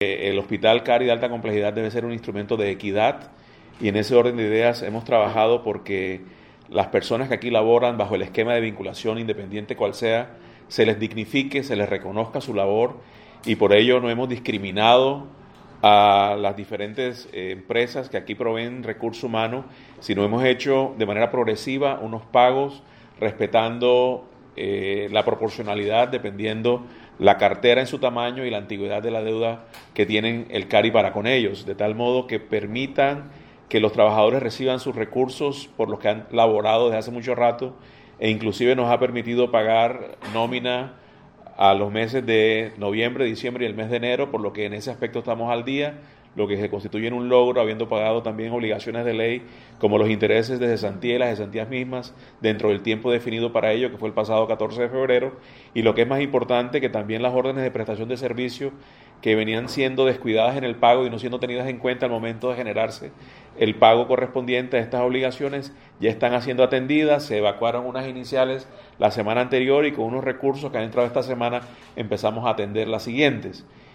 El Hospital CARI de alta complejidad debe ser un instrumento de equidad y en ese orden de ideas hemos trabajado porque las personas que aquí laboran bajo el esquema de vinculación independiente cual sea, se les dignifique, se les reconozca su labor y por ello no hemos discriminado a las diferentes empresas que aquí proveen recurso humano, sino hemos hecho de manera progresiva unos pagos respetando la proporcionalidad dependiendo la cartera en su tamaño y la antigüedad de la deuda que tienen el CARI para con ellos, de tal modo que permitan que los trabajadores reciban sus recursos por los que han laborado desde hace mucho rato e inclusive nos ha permitido pagar nómina a los meses de noviembre, diciembre y el mes de enero, por lo que en ese aspecto estamos al día, lo que se constituye en un logro, habiendo pagado también obligaciones de ley, como los intereses de cesantía y las cesantías mismas, dentro del tiempo definido para ello, que fue el pasado 14 de febrero, y lo que es más importante, que también las órdenes de prestación de servicio que venían siendo descuidadas en el pago y no siendo tenidas en cuenta al momento de generarse el pago correspondiente a estas obligaciones, ya están siendo atendidas, se evacuaron unas iniciales la semana anterior y con unos recursos que han entrado esta semana empezamos a atender las siguientes.